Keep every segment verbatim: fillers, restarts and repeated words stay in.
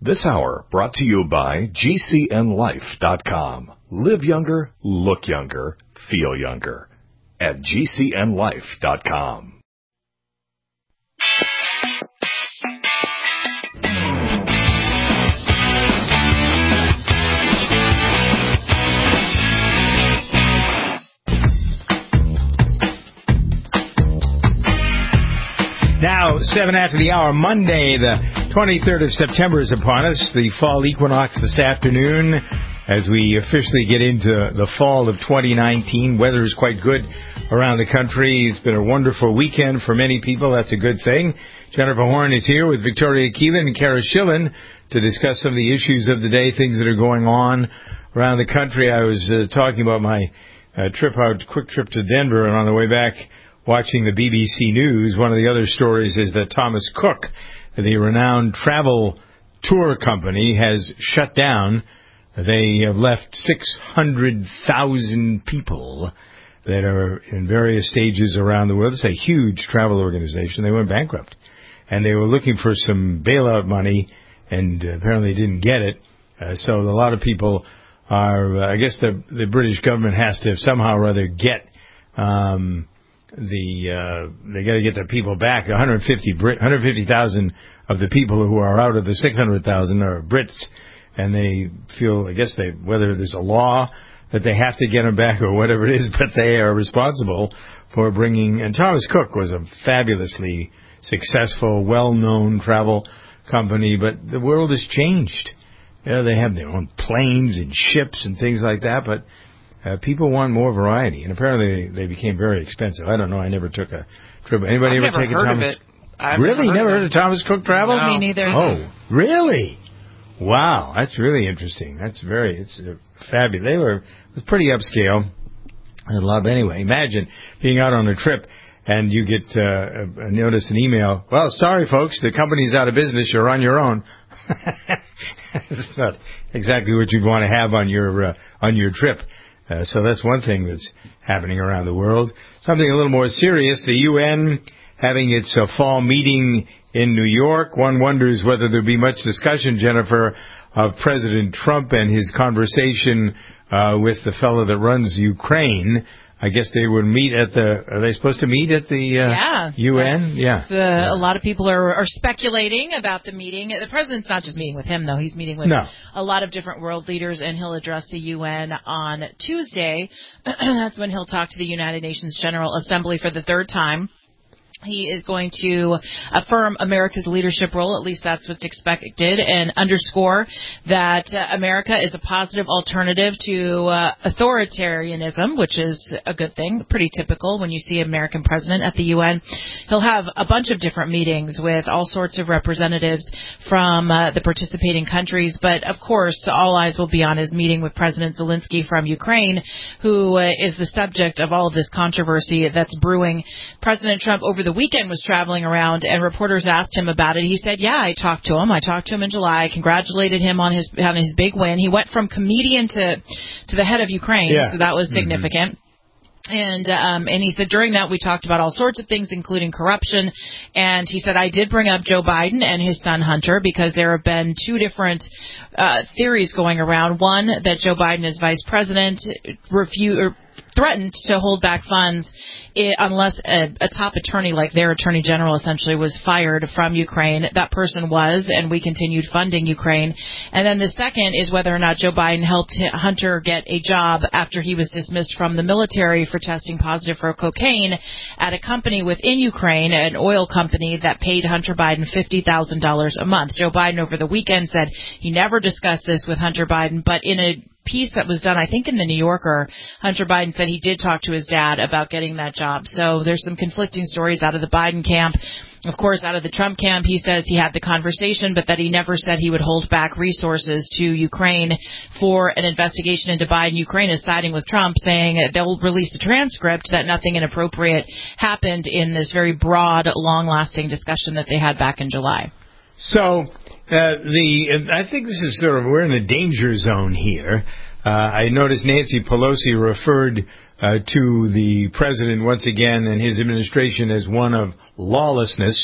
This hour brought to you by G C N life dot com. Live younger, look younger, feel younger at G C N life dot com. Now, seven after the hour, Monday, the twenty-third of September is upon us, the fall equinox this afternoon, as we officially get into the fall of twenty nineteen. Weather is quite good around the country. It's been a wonderful weekend for many people. That's a good thing. Jennifer Horn is here with Victoria Keelan and Kara Schillen to discuss some of the issues of the day, things that are going on around the country. I was uh, talking about my uh, trip out, quick trip to Denver, and on the way back, watching the B B C News, one of the other stories is that Thomas Cook, the renowned travel tour company, has shut down. They have left six hundred thousand people that are in various stages around the world. It's a huge travel organization. They went bankrupt. And they were looking for some bailout money, and apparently didn't get it. Uh, so a lot of people are, uh, I guess the, the British government has to somehow or other get... Um, The uh, they got to get the people back. one hundred fifty Brit, one hundred fifty thousand of the people who are out of the six hundred thousand are Brits, and they feel, I guess they whether there's a law that they have to get them back or whatever it is, but they are responsible for bringing. And Thomas Cook was a fabulously successful, well-known travel company, but the world has changed. Yeah, they have their own planes and ships and things like that, but. Uh, people want more variety, and apparently they became very expensive. I don't know. I never took a trip. Anybody I've ever never taken heard Thomas? Of it. I've really? Never, never heard, heard of Thomas Cook Travel? No. Me neither. Oh, really? Wow, that's really interesting. That's very, it's uh, fabulous. They were it was pretty upscale. I love anyway. Imagine being out on a trip and you get uh, a, a notice, an email. Well, sorry, folks, the company's out of business. You're on your own. It's not exactly what you'd want to have on your uh, on your trip. Uh, so that's one thing that's happening around the world. Something a little more serious, the U N having its uh, fall meeting in New York. One wonders whether there'll be much discussion, Jennifer, of President Trump and his conversation uh, with the fellow that runs Ukraine. I guess they would meet at the, are they supposed to meet at the uh, yeah, U N? Yeah. Uh, yeah. A lot of people are, are speculating about the meeting. The president's not just meeting with him, though. He's meeting with no. a lot of different world leaders, and he'll address the U N on Tuesday. That's when he'll talk to the United Nations General Assembly for the third time. He is going to affirm America's leadership role, at least that's what's expected, and underscore that uh, America is a positive alternative to uh, authoritarianism, which is a good thing, pretty typical when you see an American president at the U N. He'll have a bunch of different meetings with all sorts of representatives from uh, the participating countries, but of course all eyes will be on his meeting with President Zelensky from Ukraine, who uh, is the subject of all of this controversy that's brewing. President Trump over the weekend was traveling around, and reporters asked him about it. He said, yeah, I talked to him. I talked to him in July. I congratulated him on his on his big win. He went from comedian to to the head of Ukraine, yeah. so that was significant. Mm-hmm. And um, and he said during that we talked about all sorts of things, including corruption. And he said, I did bring up Joe Biden and his son Hunter because there have been two different uh, theories going around. One, that Joe Biden as vice president refused or threatened to hold back funds it, unless a, a top attorney, like their attorney general, essentially was fired from Ukraine. That person was, and we continued funding Ukraine. And then the second is whether or not Joe Biden helped Hunter get a job after he was dismissed from the military for testing positive for cocaine at a company within Ukraine, an oil company that paid Hunter Biden fifty thousand dollars a month. Joe Biden over the weekend said he never discussed this with Hunter Biden, but in a piece that was done, I think, in the New Yorker, Hunter Biden said he did talk to his dad about getting that job. So there's some conflicting stories out of the Biden camp. Of course, out of the Trump camp, he says he had the conversation, but that he never said he would hold back resources to Ukraine for an investigation into Biden. Ukraine is siding with Trump, saying they'll release a transcript that nothing inappropriate happened in this very broad, long-lasting discussion that they had back in July. So uh, the I think this is sort of, we're in a danger zone here. Uh, I noticed Nancy Pelosi referred uh, to the president once again and his administration as one of lawlessness,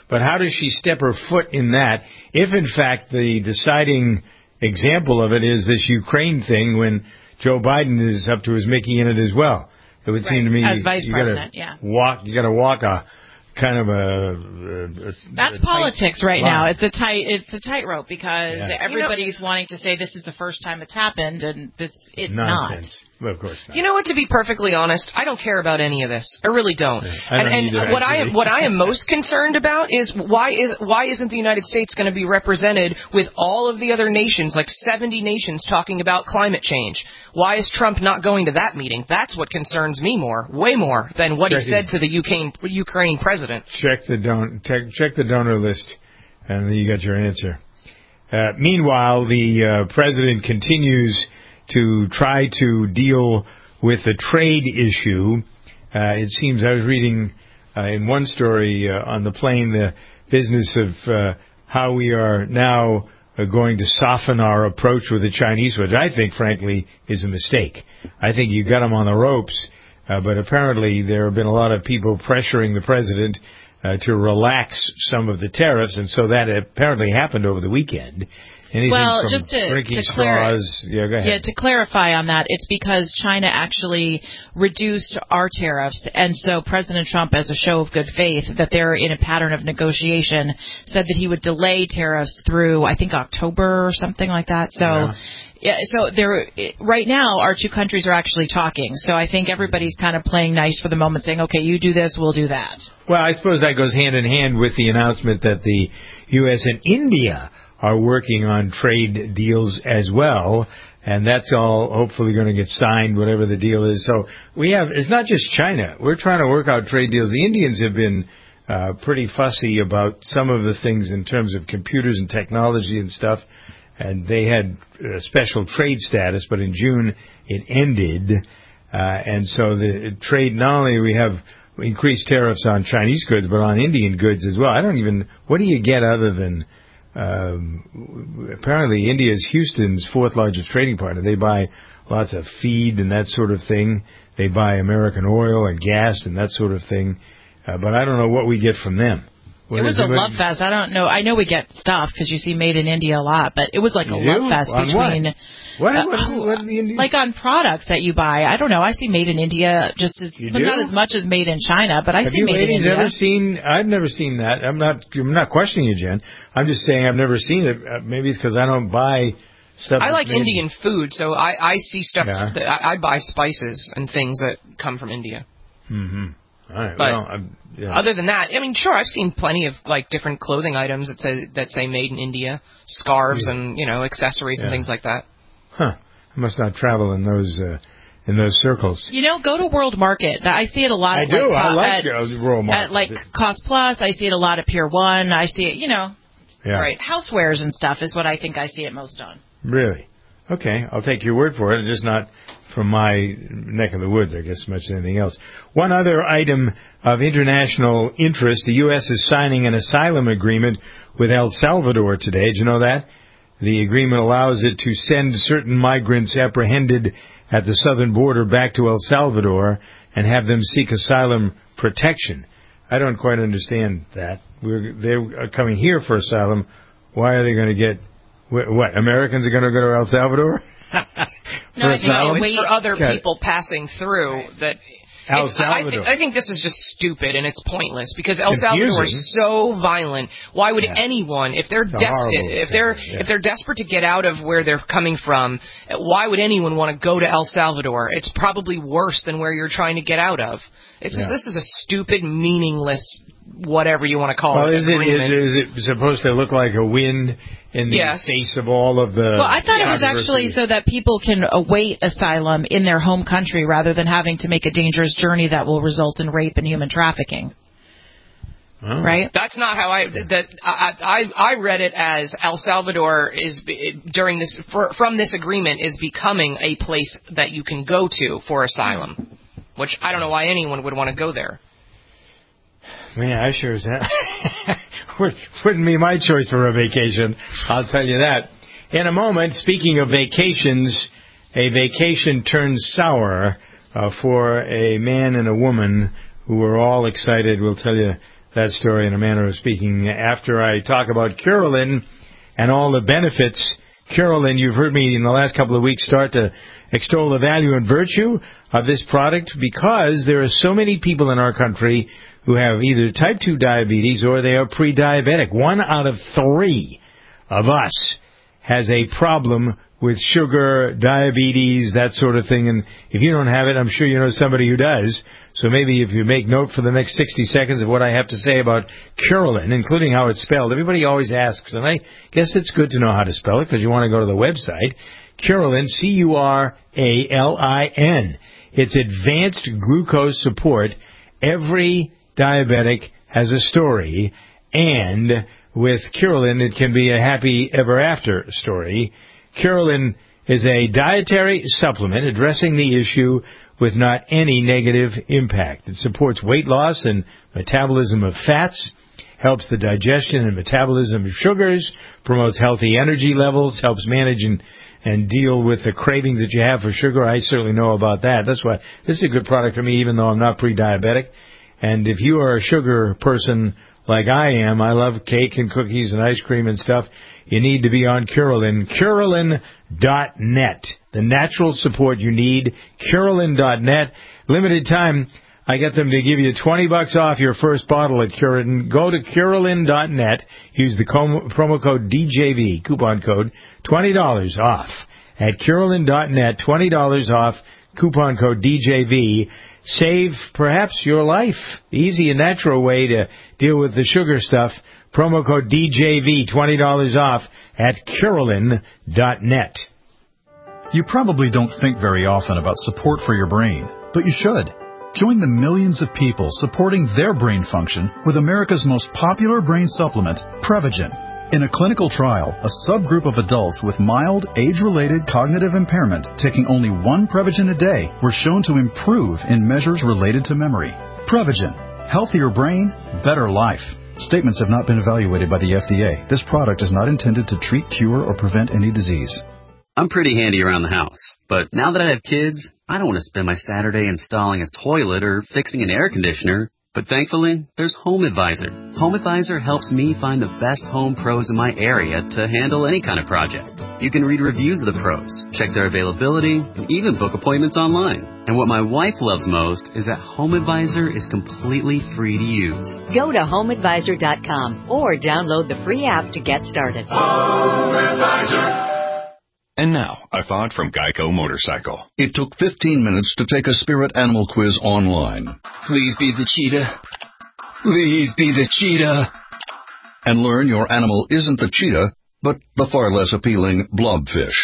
But how does she step her foot in that if, in fact, the deciding example of it is this Ukraine thing when Joe Biden is up to his Mickey in it as well? It would right. seem to me as vice you president, gotta yeah. walk. You got to walk a kind of a. a, a That's a politics right line. now. It's a tight. It's a tightrope because Yeah. everybody's you know, wanting to say this is the first time it's happened, and this it's nonsense. not. Well, of course not. You know what? To be perfectly honest, I don't care about any of this. I really don't. Yeah, I don't and either, and what I actually. am what I am most concerned about is why is why isn't the United States going to be represented with all of the other nations, like seventy nations, talking about climate change? Why is Trump not going to that meeting? That's what concerns me more, way more than what Check he said his, to the Ukraine Ukraine president. Check the don check, check the donor list, and then you got your answer. Uh, meanwhile, the uh, president continues to try to deal with the trade issue. Uh, it seems I was reading uh, in one story uh, on the plane the business of uh, how we are now uh, going to soften our approach with the Chinese, which I think, frankly, is a mistake. I think you got them on the ropes, uh, but apparently there have been a lot of people pressuring the president uh, to relax some of the tariffs, and so that apparently happened over the weekend. Anything well, from just to, drinking to, clar- straws. Yeah, go ahead. yeah, to clarify on that, it's because China actually reduced our tariffs, and so President Trump, as a show of good faith, that they're in a pattern of negotiation, said that he would delay tariffs through, I think, October or something like that. So, yeah. Yeah, so there, right now, our two countries are actually talking. So I think everybody's kind of playing nice for the moment, saying, okay, you do this, we'll do that. Well, I suppose that goes hand in hand with the announcement that the U S and India are working on trade deals as well, and that's all hopefully going to get signed, whatever the deal is. So we have, it's not just China. We're trying to work out trade deals. The Indians have been uh, pretty fussy about some of the things in terms of computers and technology and stuff, and they had uh, special trade status, but in June it ended, uh, and so the trade, not only we have increased tariffs on Chinese goods, but on Indian goods as well. I don't even, what do you get other than Um, apparently India is Houston's fourth largest trading partner. They buy lots of feed and that sort of thing. They buy American oil and gas and that sort of thing. Uh, but I don't know what we get from them. What it was a love fest. I don't know. I know we get stuff because you see Made in India a lot, but it was like you a do? love fest on between. What? What, uh, what, what the Indian? Like on products that you buy. I don't know. I see Made in India just as, you but do? not as much as Made in China. But I Have see you Made in ladies India. ever seen? I've never seen that. I'm not. I'm not questioning you, Jen. I'm just saying I've never seen it. Uh, maybe it's because I don't buy stuff. I like made. Indian food, so I, I see stuff. Yeah. That I, I buy spices and things that come from India. Mm-hmm. All right. But well, I'm, yeah. other than that, I mean, sure, I've seen plenty of like different clothing items that say that say made in India, scarves yeah. and you know accessories yeah. and things like that. Huh. I must not travel in those uh, in those circles. You know, go to World Market. I see it a lot. I at, do. Like, I like at, uh, World Market. At like Cost Plus, I see it a lot at Pier One. I see it, you know, yeah. right. Housewares and stuff is what I think I see it most on. Really? Okay, I'll take your word for it. Just not from my neck of the woods, I guess, as much as anything else. One other item of international interest: the U S is signing an asylum agreement with El Salvador today. Did you know that? The agreement allows it to send certain migrants apprehended at the southern border back to El Salvador and have them seek asylum protection. I don't quite understand that. We're, they're coming here for asylum. Why are they going to get, what, Americans are going to go to El Salvador? no, asylum? no, it's for other Got people it. passing through right. that. El It's, Salvador. I, think, I think this is just stupid and it's pointless because El Confusing. Salvador is so violent. Why would Yeah. anyone, if they're It's a desperate, horrible if they're thing, yeah. if they're desperate to get out of where they're coming from, why would anyone want to go to El Salvador? It's probably worse than where you're trying to get out of. It's Yeah. just, this is a stupid, meaningless, whatever you want to call well, it. is it, agreement. is it supposed to look like a wind in the Yes. face of all of the... Well, I thought it was actually so that people can await asylum in their home country rather than having to make a dangerous journey that will result in rape and human trafficking. Oh. Right? That's not how I that I, I I read it as El Salvador is during this for, from this agreement is becoming a place that you can go to for asylum, which I don't know why anyone would want to go there. Man, I sure as hell wouldn't be my choice for a vacation. I'll tell you that. In a moment, speaking of vacations, a vacation turns sour uh, for a man and a woman who were all excited. We'll tell you that story in a manner of speaking after I talk about Curolin and all the benefits. Curolin, you've heard me in the last couple of weeks start to extol the value and virtue of this product because there are so many people in our country who have either type two diabetes or they are pre-diabetic. One out of three of us has a problem with sugar, diabetes, that sort of thing. And if you don't have it, I'm sure you know somebody who does. So maybe if you make note for the next sixty seconds of what I have to say about Curolin, including how it's spelled. Everybody always asks, and I guess it's good to know how to spell it because you want to go to the website. Curolin, C U R A L I N. It's advanced glucose support. Every diabetic has a story, and with Curolin, it can be a happy ever after story. Curolin is a dietary supplement addressing the issue with not any negative impact. It supports weight loss and metabolism of fats, helps the digestion and metabolism of sugars, promotes healthy energy levels, helps manage and, and deal with the cravings that you have for sugar. I certainly know about that. That's why this is a good product for me, even though I'm not pre-diabetic. And if you are a sugar person like I am, I love cake and cookies and ice cream and stuff, you need to be on Curolin. Curolin dot net. The natural support you need. Curolin dot net. Limited time, I get them to give you twenty bucks off your first bottle at Curolin. Go to Curolin dot net. Use the com- promo code D J V, coupon code, twenty dollars off. At Curolin dot net, twenty dollars off, coupon code D J V. Save perhaps your life. Easy and natural way to deal with the sugar stuff. Promo code D J V, twenty dollars off at Curolin dot net. You probably don't think very often about support for your brain, but you should. Join the millions of people supporting their brain function with America's most popular brain supplement, Prevagen. In a clinical trial, a subgroup of adults with mild, age-related cognitive impairment taking only one Prevagen a day were shown to improve in measures related to memory. Prevagen. Healthier brain, better life. Statements have not been evaluated by the F D A. This product is not intended to treat, cure, or prevent any disease. I'm pretty handy around the house, but now that I have kids, I don't want to spend my Saturday installing a toilet or fixing an air conditioner. But thankfully, there's HomeAdvisor. HomeAdvisor helps me find the best home pros in my area to handle any kind of project. You can read reviews of the pros, check their availability, and even book appointments online. And what my wife loves most is that HomeAdvisor is completely free to use. Go to home advisor dot com or download the free app to get started. HomeAdvisor. And now, a thought from Geico Motorcycle. It took fifteen minutes to take a spirit animal quiz online. Please be the cheetah. Please be the cheetah. And learn your animal isn't the cheetah, but the far less appealing blobfish.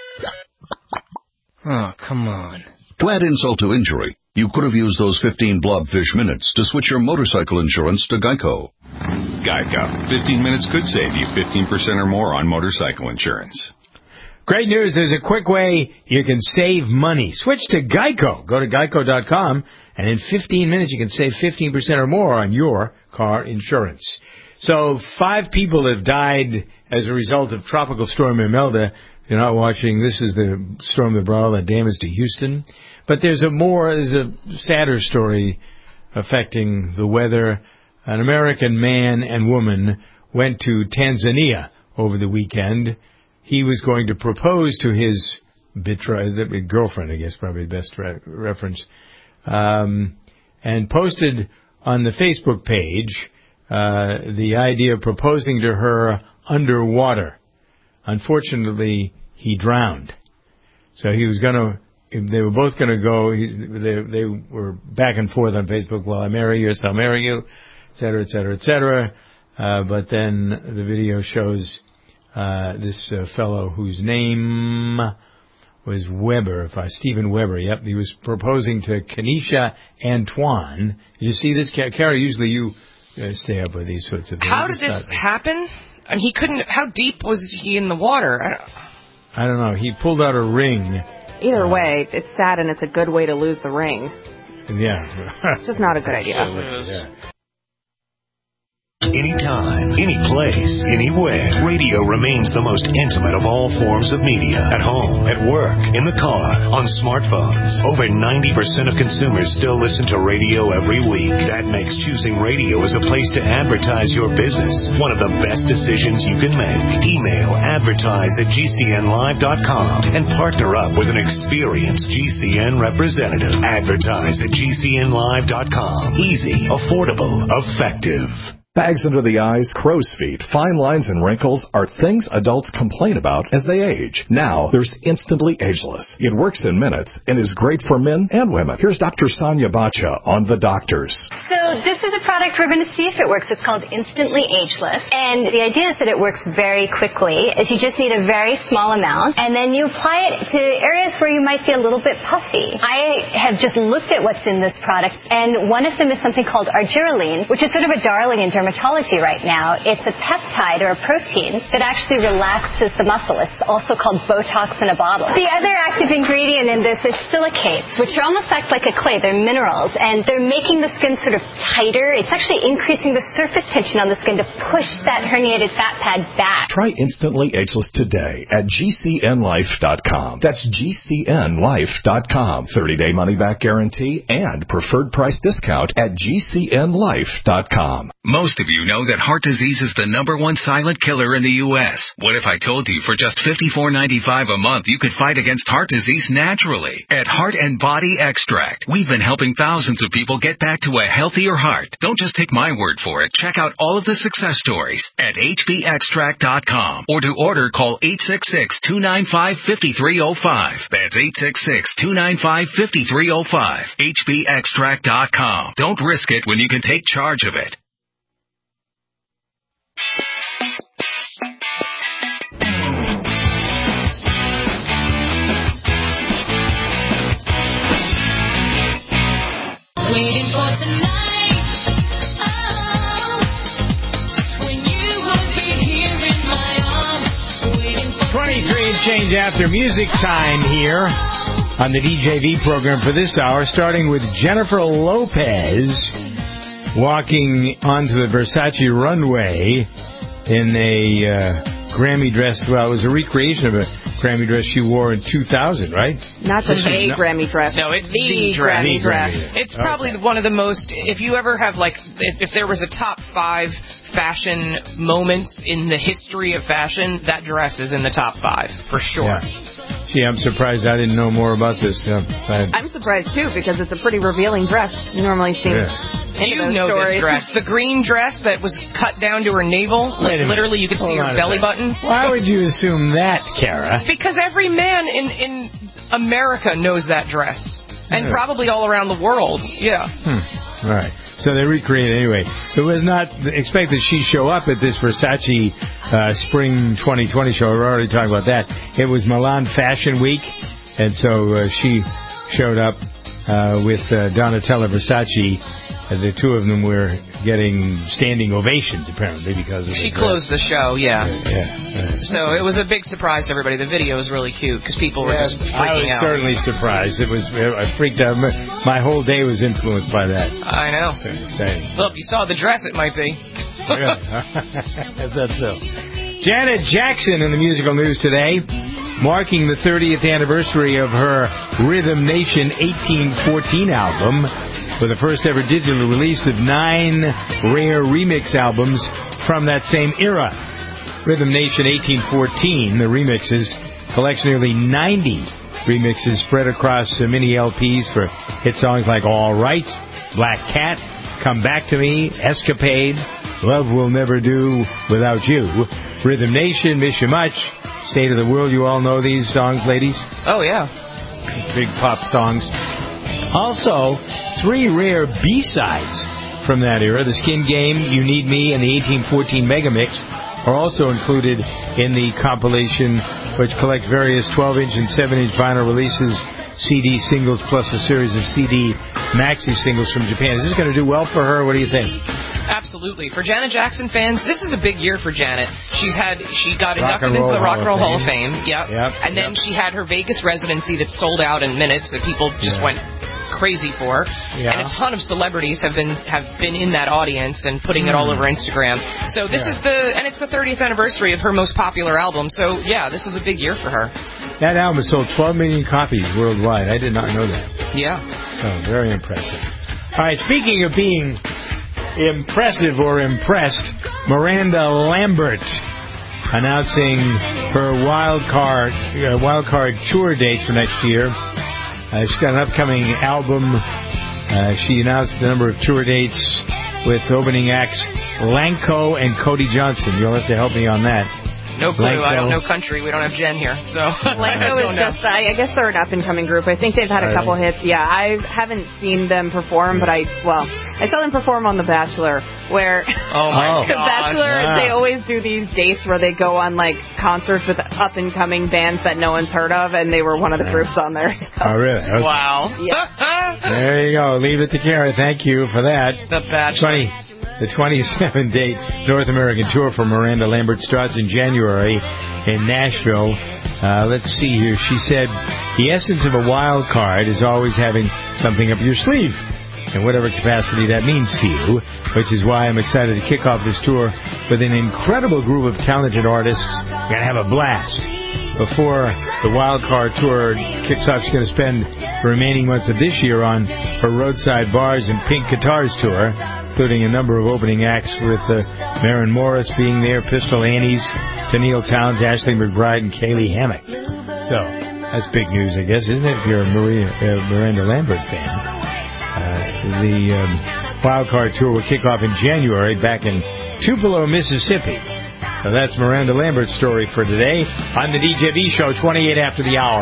Oh, come on. To add insult to injury, you could have used those fifteen blobfish minutes to switch your motorcycle insurance to Geico. Geico. fifteen minutes could save you fifteen percent or more on motorcycle insurance. Great news. There's a quick way you can save money. Switch to Geico. Go to geico dot com, and in fifteen minutes you can save fifteen percent or more on your car insurance. So five people have died as a result of Tropical Storm Imelda. If you're not watching, this is the storm that brought all that damage to Houston. But there's a more, there's a sadder story affecting the weather. An American man and woman went to Tanzania over the weekend. He was going to propose to his betrothed, girlfriend, I guess, probably the best re- reference, um, and posted on the Facebook page uh, the idea of proposing to her underwater. Unfortunately, he drowned. So he was going to, they were both going to go, he, they, they were back and forth on Facebook, well, I marry you, so I'll marry you, et cetera, et cetera, et cetera. Uh, but then the video shows Uh, this uh, fellow whose name was Weber, if I, Stephen Weber, yep, he was proposing to Kenesha Antoine. Did you see this? Carrie, usually you uh, stay up with these sorts of things. How did this happen? I mean, he couldn't, how deep was he in the water? I don't, I don't know. He pulled out a ring. Either uh, way, it's sad and it's a good way to lose the ring. Yeah. It's just not a good idea. Yeah. anytime, any place, anywhere. Radio remains the most intimate of all forms of media. At home, at work, in the car, on smartphones. Over ninety percent of consumers still listen to radio every week. That makes choosing radio as a place to advertise your business one of the best decisions you can make. Email advertise at G C N live dot com and partner up with an experienced G C N representative. Advertise at G C N live dot com. Easy, affordable, effective. Bags under the eyes, crow's feet, fine lines, and wrinkles are things adults complain about as they age. Now, there's Instantly Ageless. It works in minutes and is great for men and women. Here's Doctor Sonia Bacha on The Doctors. So this is a product we're going to see if it works. It's called Instantly Ageless. And the idea is that it works very quickly, is you just need a very small amount, and then you apply it to areas where you might be a little bit puffy. I have just looked at what's in this product, and one of them is something called argireline, which is sort of a darling in dermatology right now. It's a peptide or a protein that actually relaxes the muscle. It's also called Botox in a bottle. The other active ingredient in this is silicates, which almost act like a clay. They're minerals, and they're making the skin sort of tighter. It's actually increasing the surface tension on the skin to push that herniated fat pad back. Try Instantly Ageless today at G C N life dot com. That's G C N life dot com. thirty-day money-back guarantee and preferred price discount at G C N life dot com. Most of you know that heart disease is the number one silent killer in the U S What if I told you for just fifty-four ninety-five a month you could fight against heart disease naturally? At Heart and Body Extract, we've been helping thousands of people get back to a healthier heart. Don't just take my word for it. Check out all of the success stories at H B extract dot com, or to order, call eight six six, two nine five, five three zero five. That's eight six six, two nine five, five three zero five. H B extract dot com. Don't risk it when you can take charge of it. Waiting for tonight, oh, when you will be here in my arms, waiting for twenty-three and change after music time here on the D J V program for this hour, starting with Jennifer Lopez walking onto the Versace runway in a uh, Grammy dress. Well, it was a recreation of a Grammy dress she wore in two thousand, right? Not just a not, Grammy dress. No, it's the, the dress. Grammy dress. It's probably okay. One of the most, if you ever have, like, if, if there was a top five fashion moments in the history of fashion, that dress is in the top five, for sure. Yeah. Gee, I'm surprised I didn't know more about this. Uh, I'm surprised, too, because it's a pretty revealing dress. You normally see yeah. You know stories. This dress. The green dress that was cut down to her navel. Like, literally, you could Hold see her belly button. Why would you assume that, Kara? Because every man in, in America knows that dress. And yeah. probably all around the world. Yeah. Hmm. All right. So they recreated anyway. It was not expected she show up at this Versace uh, Spring twenty twenty show. We're already talking about that. It was Milan Fashion Week, and so uh, she showed up uh, with uh, Donatella Versace. Uh, the two of them were getting standing ovations, apparently, because of She the closed the show, yeah. Yeah, yeah. So it was a big surprise to everybody. The video was really cute because people were yes, just freaking out. I was out. certainly surprised. It was I freaked out. My whole day was influenced by that. I know. Well, if you saw the dress, it might be. That's so. Janet Jackson in the musical news today, marking the thirtieth anniversary of her Rhythm Nation eighteen fourteen album, with the first ever digital release of nine rare remix albums from that same era. Rhythm Nation eighteen fourteen, the remixes, collects nearly ninety remixes spread across uh, mini L Ps for hit songs like All Right, Black Cat, Come Back to Me, Escapade, Love Will Never Do Without You, Rhythm Nation, Miss You Much, State of the World. You all know these songs, ladies? Oh, yeah. Big pop songs. Also, three rare B-sides from that era. The Skin Game, You Need Me, and the eighteen fourteen Megamix are also included in the compilation, which collects various twelve-inch and seven-inch vinyl releases, C D singles, plus a series of C D maxi singles from Japan. Is this going to do well for her? What do you think? Absolutely. For Janet Jackson fans, this is a big year for Janet. She's had she got Rock inducted into the Rock and Roll Hall of Fame. Fame. Yep. Yep. And then yep. she had her Vegas residency that sold out in minutes that people just yeah. went crazy for. Yeah. And a ton of celebrities have been have been in that audience and putting it all over Instagram. So this Yeah. is the, and it's the thirtieth anniversary of her most popular album. So yeah, this is a big year for her. That album sold twelve million copies worldwide. I did not know that. Yeah. So, very impressive. All right, speaking of being impressive or impressed, Miranda Lambert announcing her wild card, uh, wild card tour dates for next year. Uh, she's got an upcoming album. Uh, she announced the number of tour dates with opening acts Lanco and Cody Johnson. You'll have to help me on that. No clue. Lanco. I don't know country. We don't have Jen here. So Lanco is just, I, I guess they're an up-and-coming group. I think they've had a couple hits. Yeah, I haven't seen them perform, but I, well, I saw them perform on The Bachelor, where oh my The gosh. Bachelor, Wow. they always do these dates where they go on, like, concerts with up-and-coming bands that no one's heard of, and they were one of the groups on there. So. Oh, really? Okay. Wow. Yeah. There you go. Leave it to Kara. Thank you for that. The Bachelor. twenty The twenty-seven date North American tour for Miranda Lambert starts in January in Nashville. Uh, let's see here. She said, the essence of a wild card is always having something up your sleeve, in whatever capacity that means to you, which is why I'm excited to kick off this tour with an incredible group of talented artists. We're going to have a blast. Before the wild card tour kicks off, she's going to spend the remaining months of this year on her Roadside Bars and Pink Guitars tour, including a number of opening acts with uh, Maren Morris being there, Pistol Annies, Tennille Townes, Ashley McBride, and Kaylee Hammack. So, that's big news, I guess, isn't it, if you're a Maria, uh, Miranda Lambert fan? Uh, the um, wild card tour will kick off in January back in Tupelo, Mississippi. So that's Miranda Lambert's story for today on the D J V Show, twenty-eight after the hour.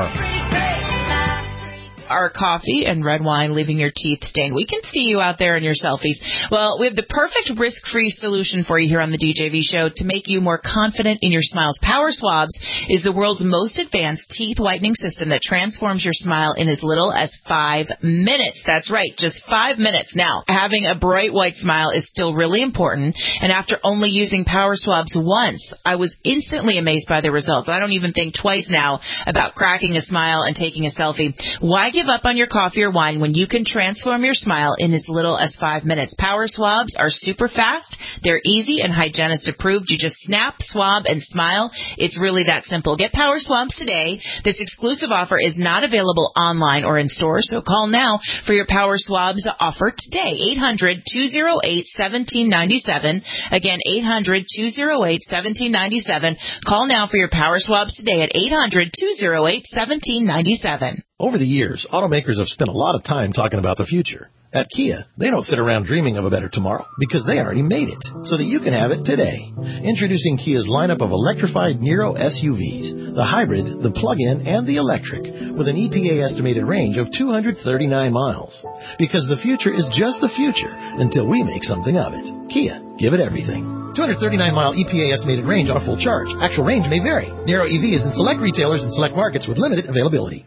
Are coffee and red wine leaving your teeth stained? We can see you out there in your selfies. Well, we have the perfect risk-free solution for you here on the D J V Show to make you more confident in your smiles. Power Swabs is the world's most advanced teeth whitening system that transforms your smile in as little as five minutes. That's right, just five minutes. Now, having a bright white smile is still really important, and after only using Power Swabs once, I was instantly amazed by the results. I don't even think twice now about cracking a smile and taking a selfie. Why give up on your coffee or wine when you can transform your smile in as little as five minutes? Power Swabs are super fast. They're easy and hygienist approved. You just snap, swab, and smile. It's really that simple. Get Power Swabs today. This exclusive offer is not available online or in stores, so call now for your Power Swabs offer today. eight hundred, two oh eight, one seven nine seven. Again, eight hundred, two oh eight, one seven nine seven. Call now for your Power Swabs today at eight hundred, two oh eight, one seven nine seven. Over the years, automakers have spent a lot of time talking about the future. At Kia, they don't sit around dreaming of a better tomorrow because they already made it so that you can have it today. Introducing Kia's lineup of electrified Niro S U Vs, the hybrid, the plug-in, and the electric, with an E P A estimated range of two hundred thirty-nine miles. Because the future is just the future until we make something of it. Kia, give it everything. two hundred thirty-nine mile E P A estimated range on a full charge. Actual range may vary. Niro E V is in select retailers and select markets with limited availability.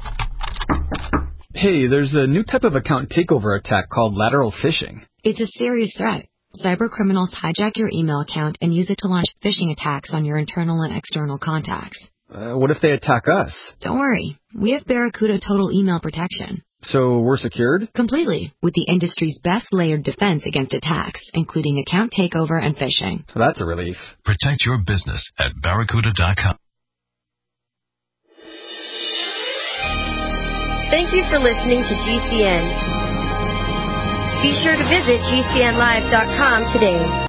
Hey, there's a new type of account takeover attack called lateral phishing. It's a serious threat. Cyber criminals hijack your email account and use it to launch phishing attacks on your internal and external contacts. Uh, what if they attack us? Don't worry. We have Barracuda Total Email Protection. So we're secured? Completely, with the industry's best layered defense against attacks, including account takeover and phishing. That's a relief. Protect your business at barracuda dot com. Thank you for listening to G C N. Be sure to visit G C N live dot com today.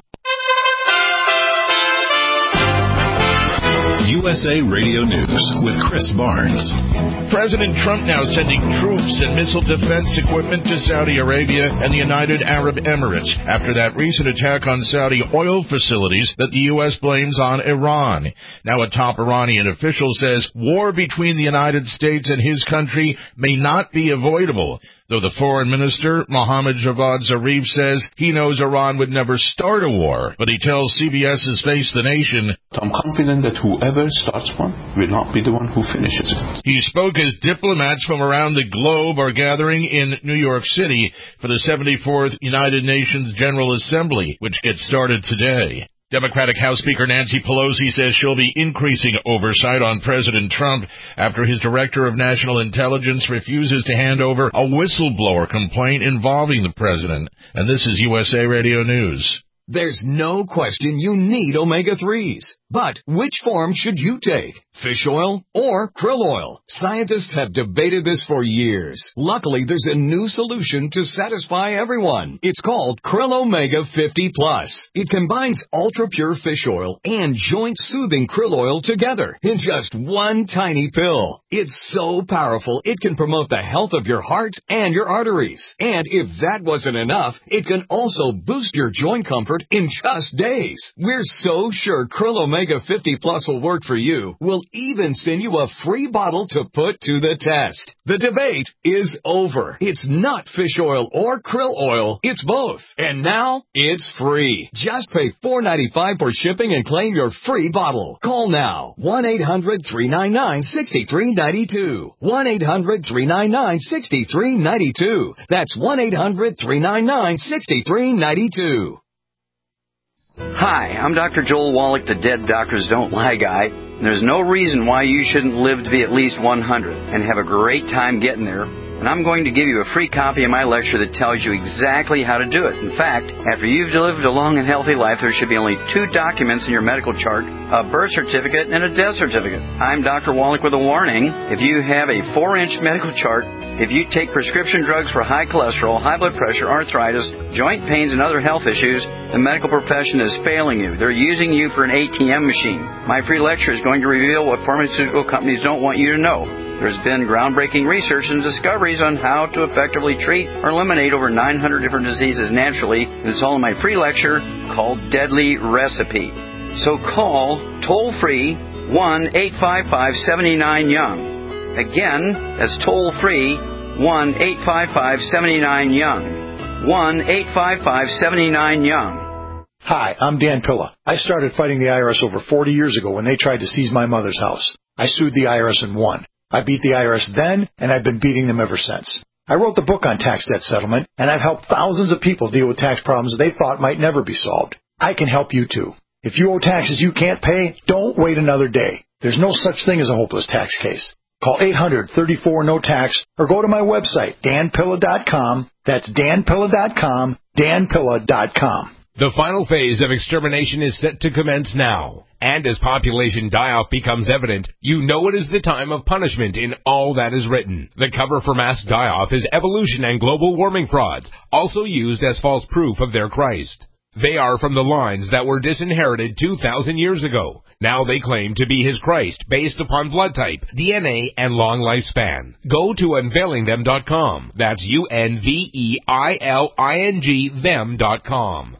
U S A Radio News with Chris Barnes. President Trump now sending troops and missile defense equipment to Saudi Arabia and the United Arab Emirates after that recent attack on Saudi oil facilities that the U S blames on Iran. Now a top Iranian official says war between the United States and his country may not be avoidable, though the foreign minister, Mohammad Javad Zarif, says he knows Iran would never start a war. But he tells CBS's Face the Nation, I'm confident that whoever starts one will not be the one who finishes it. He spoke as diplomats from around the globe are gathering in New York City for the seventy-fourth United Nations General Assembly, which gets started today. Democratic House Speaker Nancy Pelosi says she'll be increasing oversight on President Trump after his Director of National Intelligence refuses to hand over a whistleblower complaint involving the president. And this is U S A Radio News. There's no question you need omega threes. But which form should you take? Fish oil or krill oil? Scientists have debated this for years. Luckily, there's a new solution to satisfy everyone. It's called Krill Omega fifty plus. It combines ultra-pure fish oil and joint-soothing krill oil together in just one tiny pill. It's so powerful, it can promote the health of your heart and your arteries. And if that wasn't enough, it can also boost your joint comfort in just days. We're so sure Krill Omega fifty plus will work for you. We'll even send you a free bottle to put to the test. The debate is over. It's not fish oil or krill oil. It's both. And now it's free. Just pay four dollars and ninety-five cents for shipping and claim your free bottle. Call now. one eight hundred three nine nine six three nine two. one eight hundred three nine nine six three nine two. That's one eight hundred three nine nine six three nine two. Hi, I'm Doctor Joel Wallach, the Dead Doctors Don't Lie guy. There's no reason why you shouldn't live to be at least one hundred and have a great time getting there. And I'm going to give you a free copy of my lecture that tells you exactly how to do it. In fact, after you've lived a long and healthy life, there should be only two documents in your medical chart, a birth certificate and a death certificate. I'm Doctor Wallach with a warning. If you have a four-inch medical chart, if you take prescription drugs for high cholesterol, high blood pressure, arthritis, joint pains, and other health issues, the medical profession is failing you. They're using you for an A T M machine. My free lecture is going to reveal what pharmaceutical companies don't want you to know. There's been groundbreaking research and discoveries on how to effectively treat or eliminate over nine hundred different diseases naturally. It's all in my free lecture called Deadly Recipe. So call toll-free one eight five five seven nine young. Again, that's toll-free one eight five five seven nine young. one eight five five seven nine young. Hi, I'm Dan Pilla. I started fighting the I R S over forty years ago when they tried to seize my mother's house. I sued the I R S and won. I beat the I R S then, and I've been beating them ever since. I wrote the book on tax debt settlement, and I've helped thousands of people deal with tax problems they thought might never be solved. I can help you too. If you owe taxes you can't pay, don't wait another day. There's no such thing as a hopeless tax case. Call eight hundred thirty-four no tax or go to my website, dan pilla dot com. That's dan pilla dot com, dan pilla dot com. The final phase of extermination is set to commence now. And as population die-off becomes evident, you know it is the time of punishment in all that is written. The cover for mass die-off is evolution and global warming frauds, also used as false proof of their Christ. They are from the lines that were disinherited two thousand years ago. Now they claim to be his Christ based upon blood type, D N A, and long lifespan. Go to unveiling them dot com. That's U N V E I L I N G them dot com.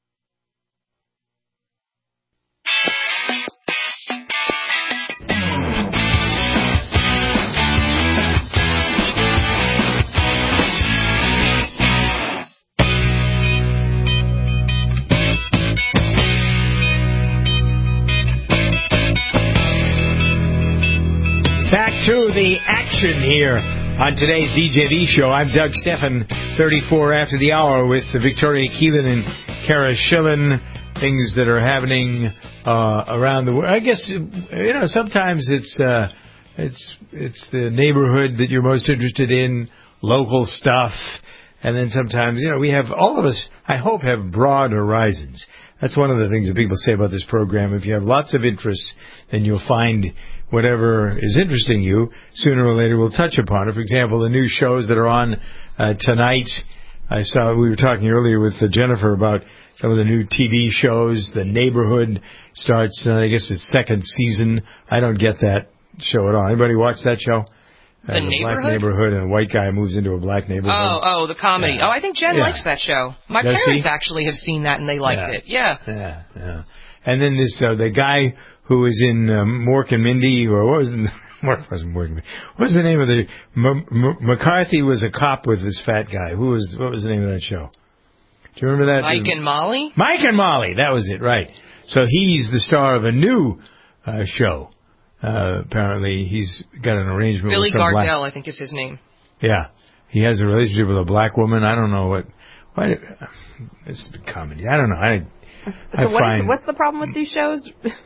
Back to the action here on today's D J V show. I'm Doug Steffen, thirty-four after the hour with Victoria Keelan and Kara Schillen. Things that are happening uh, around the world. I guess, you know, sometimes it's uh, it's it's the neighborhood that you're most interested in, local stuff, and then sometimes, you know, we have, all of us, I hope, have broad horizons. That's one of the things that people say about this program. If you have lots of interests, then you'll find whatever is interesting you, sooner or later we'll touch upon it. For example, the new shows that are on uh, tonight. I saw, we were talking earlier with uh, Jennifer about some of the new T V shows. The Neighborhood starts, uh, I guess it's second season. I don't get that show at all. Anybody watch that show? The Uh, the Neighborhood? black neighborhood, and a white guy moves into a black neighborhood. Oh, oh, the comedy. Yeah. Oh, I think Jen Yeah. likes that show. My Does parents she? actually have seen that and they liked Yeah. it. Yeah. Yeah, yeah. And then this, uh, the guy who was in um, Mork and Mindy, or what was the, Mork wasn't Mork and Mindy. What was the name of the, M- M- McCarthy was a cop with this fat guy. Who was, what was the name of that show? Do you remember that? Mike and Molly? Mike and Molly, that was it, right. So he's the star of a new uh, show. Uh, apparently he's got an arrangement Billy with some black... Gardell, I think is his name. Yeah. He has a relationship with a black woman. I don't know what... Why, it's comedy. I don't know. I So what find is, what's the problem with these shows?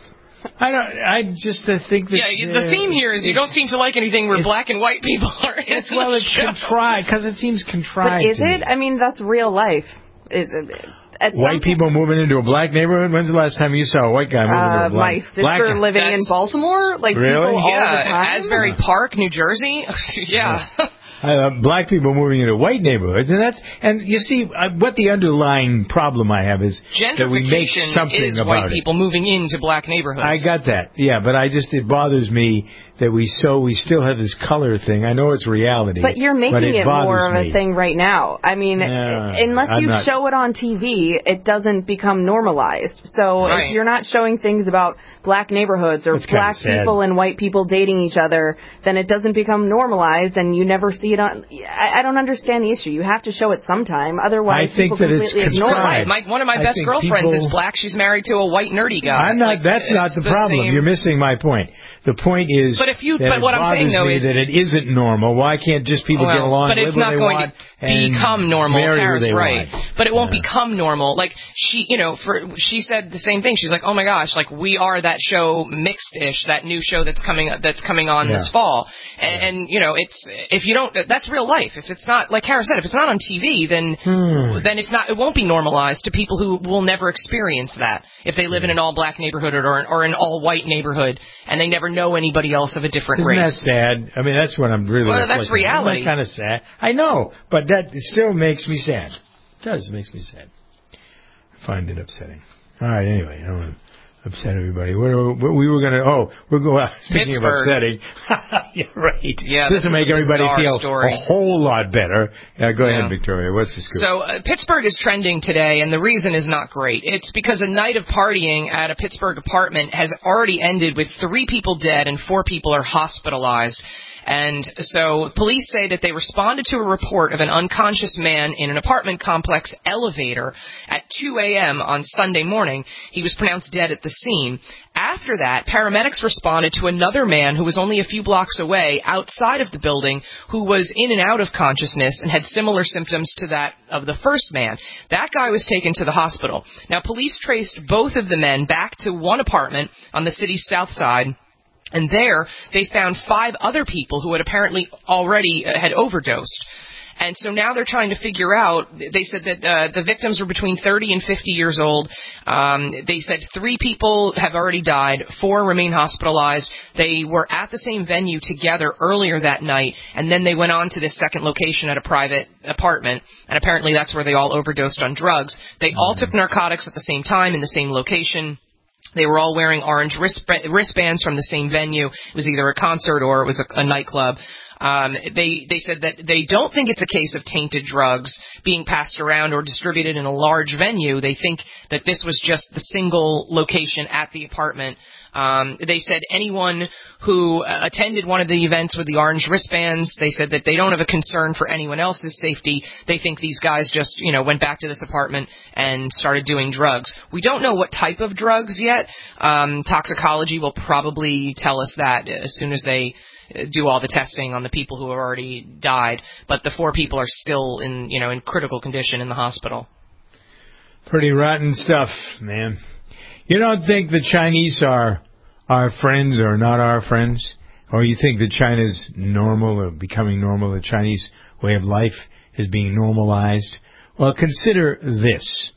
I don't. I just uh, think that. Yeah, you- the theme here is you don't seem to like anything where black and white people are in It's well, the it's show. contrived because it seems contrived. But is to me. it? I mean, that's real life. Is it? At some White people moving into a black neighborhood? When's the last time you saw a white guy moving Uh, into a black? my sister black living in That's- Baltimore, like Really? people all yeah, the time. Asbury Park, New Jersey. yeah. Uh, black people moving into white neighborhoods, and that's and you see uh, what the underlying problem I have is that we make Gentrification something is about white it. people moving into black neighborhoods. I got that, yeah, but I just it bothers me that we so we still have this color thing. I know it's reality, But you're making but it, it more bothers of me. a thing right now. I mean, Yeah, unless I'm you not- show it on T V, it doesn't become normalized. So Right. if you're not showing things about black neighborhoods or That's kinda black sad. people and white people dating each other, then it doesn't become normalized, and you never see it on. I, I don't understand the issue. You have to show it sometime, otherwise I think people that it's completely ignore contrived. it. My, one of my I best think girlfriends people- is black. She's married to a white nerdy guy. I'm not. Like, that's not it's the problem. same- You're missing my point. The point is But if you- that but it what I'm bothers saying, though, me is- that it isn't normal. Why can't just people Well, get along, but live it's where not they going want, to become and normal. marry who Kara's they right, want? but it won't Yeah. become normal. Like she, you know, for she said the same thing. She's like, "Oh my gosh, like we are that show Mixed-ish, that new show that's coming that's coming on Yeah. this fall." And, and you know, it's if you don't, that's real life. If it's not like Kara said, if it's not on T V, then Hmm. then it's not. It won't be normalized to people who will never experience that if they live in an all black neighborhood or an, or an all white neighborhood and they never know anybody else of a different Isn't that race. sad? I mean, that's what I'm really. Well, that's reality. Kind of sad. I know, but that still makes me sad. It does makes me sad. I find it upsetting. All right. Anyway, I don't want to upset everybody. What, what we were gonna? Oh, we're going. Speaking Pittsburgh. of upsetting, yeah, right. Yeah, this this will is make a everybody bizarre feel story. a whole lot better. Uh, go Yeah. ahead, Victoria. What's the scoop? So uh, Pittsburgh is trending today, and the reason is not great. It's because a night of partying at a Pittsburgh apartment has already ended with three people dead and four people are hospitalized. And so police say that they responded to a report of an unconscious man in an apartment complex elevator at two a.m. on Sunday morning. He was pronounced dead at the scene. After that, paramedics responded to another man who was only a few blocks away outside of the building who was in and out of consciousness and had similar symptoms to that of the first man. That guy was taken to the hospital. Now, police traced both of the men back to one apartment on the city's south side. And there, they found five other people who had apparently already uh, had overdosed. And so now they're trying to figure out, they said that uh, the victims were between thirty and fifty years old. Um, they said three people have already died, four remain hospitalized. They were at the same venue together earlier that night, and then they went on to this second location at a private apartment, and apparently that's where they all overdosed on drugs. They all took narcotics at the same time in the same location. They were all wearing orange wrist, wristbands from the same venue. It was either a concert or it was a, a nightclub. Um, they they said that they don't think it's a case of tainted drugs being passed around or distributed in a large venue. They think that this was just the single location at the apartment. Um, they said anyone who uh, attended one of the events with the orange wristbands, they said that they don't have a concern for anyone else's safety. They think these guys just, you know, went back to this apartment and started doing drugs. We don't know what type of drugs yet. Um, toxicology will probably tell us that as soon as they do all the testing on the people who have already died. But the four people are still in, you know, in critical condition in the hospital. Pretty rotten stuff, man. You don't think the Chinese are our friends or not our friends? Or you think that China's normal or becoming normal, the Chinese way of life is being normalized? Well, consider this.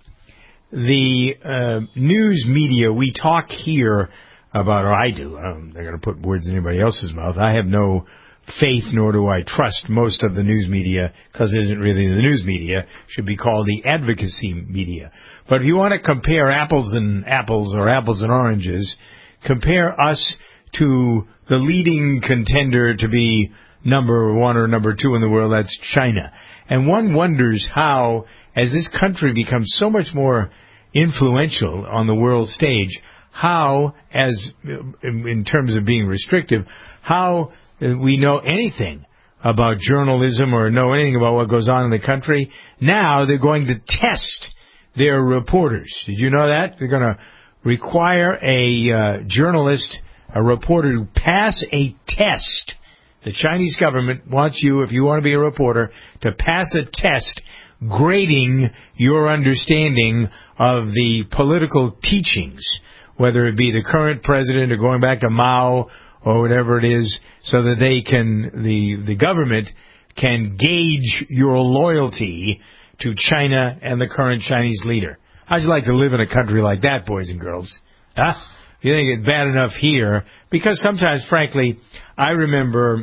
The uh, news media, we talk here about, or I do, I'm not going to put words in anybody else's mouth. I have no faith, nor do I trust most of the news media, because it isn't really the news media. It should be called the advocacy media. But if you want to compare apples and apples or apples and oranges, compare us to the leading contender to be number one or number two in the world, that's China. And one wonders how, as this country becomes so much more influential on the world stage, how, as in terms of being restrictive, how we know anything about journalism or know anything about what goes on in the country. Now they're going to test their reporters. Did you know that? They're going to require a uh, journalist, a reporter, to pass a test The Chinese government wants you, if you want to be a reporter, to pass a test grading your understanding of the political teachings, whether it be the current president or going back to Mao or whatever it is, so that they can, the, the government can gauge your loyalty to China and the current Chinese leader. How'd you like to live in a country like that, boys and girls? Huh? You think it's bad enough here? Because sometimes, frankly, I remember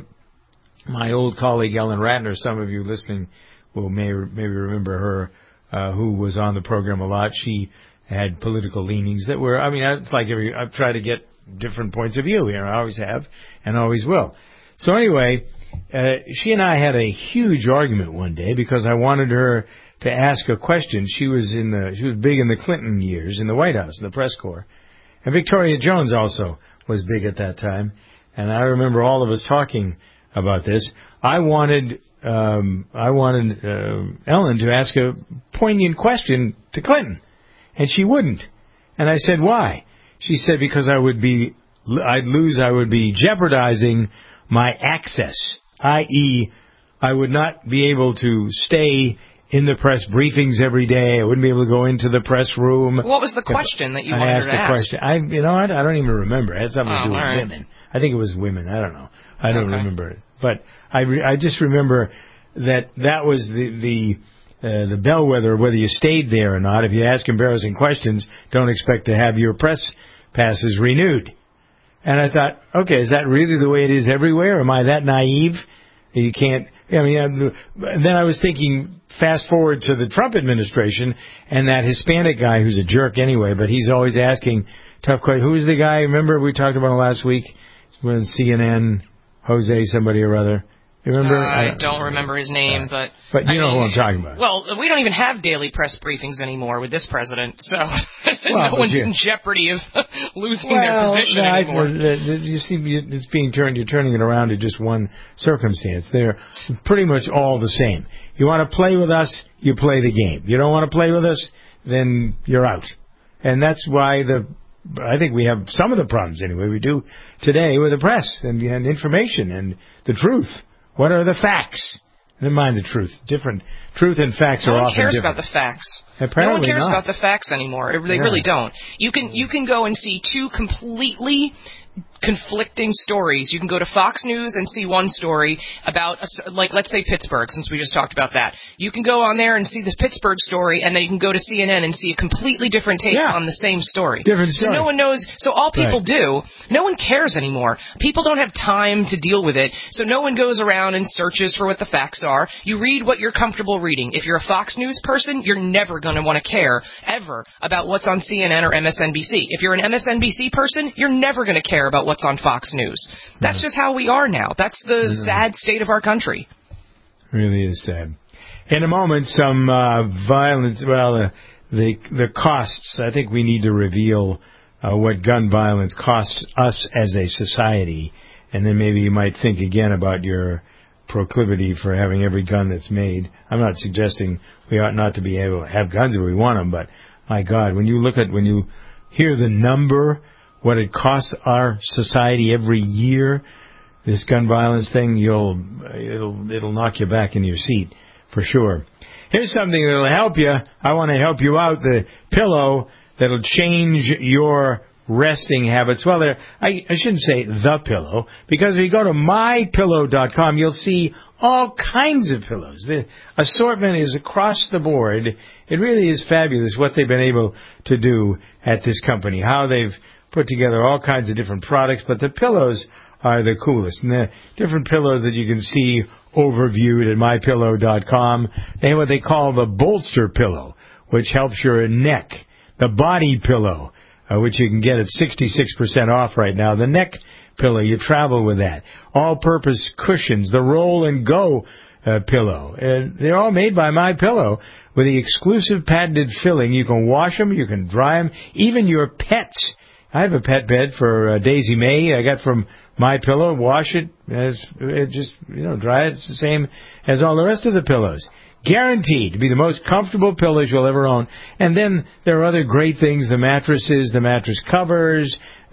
my old colleague Ellen Ratner, some of you listening will may, maybe remember her, uh, who was on the program a lot. She had political leanings that were, I mean, it's like every, I've tried to get different points of view here. I always have and always will. So anyway, uh, she and I had a huge argument one day because I wanted her to ask a question. She was in the, she was big in the Clinton years in the White House, the press corps. And Victoria Jones also was big at that time. And I remember all of us talking about this. I wanted, um, I wanted, uh, Ellen to ask a poignant question to Clinton. And she wouldn't. And I said, why? She said, because I would be, I'd lose, I would be jeopardizing my access, that is, I would not be able to stay in the press briefings every day. I wouldn't be able to go into the press room. What was the question that you I wanted asked her to the ask? question. I, you know what? I don't even remember. It had something Oh, to do with all right. women. I think it was women. I don't know. I don't Okay. remember it. But I, re- I just remember that that was the, the, uh, the bellwether of whether you stayed there or not. If you ask embarrassing questions, don't expect to have your press passes renewed. And I thought, okay, is that really the way it is everywhere? Am I that naive? You can't, I mean, I'm- then I was thinking, fast forward to the Trump administration and that Hispanic guy who's a jerk anyway, but he's always asking tough questions. Who was the guy? Remember we talked about him last week? When C N N, Jose somebody or other. You remember? I don't remember his name, but... But you I know mean, who I'm talking about. Well, we don't even have daily press briefings anymore with this president, so Well, no but one's you- in jeopardy of losing Well, their position I- anymore. uh, you see, it's being turned. You're turning it around to just one circumstance. They're pretty much all the same. You want to play with us, you play the game. You don't want to play with us, then you're out. And that's why the. I think we have some of the problems anyway. We do today with the press and, and information and the truth. What are the facts? Never mind the truth. Different truth and facts No are one often cares different. about the facts. Apparently no one cares not. about the facts anymore. It- They Yeah. really don't. You can you can go and see two completely conflicting stories. You can go to Fox News and see one story about, a, like, let's say Pittsburgh, since we just talked about that. You can go on there and see this Pittsburgh story, and then you can go to C N N and see a completely different take Yeah. on the same story. Different So story. no one knows. So all people Right. do, no one cares anymore. People don't have time to deal with it, so no one goes around and searches for what the facts are. You read what you're comfortable reading. If you're a Fox News person, you're never going to want to care, ever, about what's on C N N or M S N B C. If you're an M S N B C person, you're never going to care about what's on Fox News. That's just how we are now. That's the sad state of our country. Really is sad. In a moment, some uh, violence. Well, uh, the the costs. I think we need to reveal uh, what gun violence costs us as a society, and then maybe you might think again about your proclivity for having every gun that's made. I'm not suggesting we ought not to be able to have guns if we want them, but my God, when you look at when you hear the number, what it costs our society every year, this gun violence thing, you'll it'll it'll knock you back in your seat for sure. Here's something that'll help you. I want to help you out. The pillow that'll change your resting habits. Well, there I, I shouldn't say the pillow, because if you go to my pillow dot com, you'll see all kinds of pillows. The assortment is across the board. It really is fabulous what they've been able to do at this company, how they've put together all kinds of different products, but the pillows are the coolest. And the different pillows that you can see overviewed at my pillow dot com, they have what they call the bolster pillow, which helps your neck. The body pillow, uh, which you can get at sixty-six percent off right now. The neck pillow, you travel with that. All-purpose cushions, the roll and go uh, pillow. Uh, they're all made by My Pillow with the exclusive patented filling. You can wash them, you can dry them, even your pets. I have a pet bed for uh, Daisy May. I got from My Pillow. Wash it, as it just you know, dry it. It's the same as all the rest of the pillows. Guaranteed to be the most comfortable pillows you'll ever own. And then there are other great things: the mattresses, the mattress covers,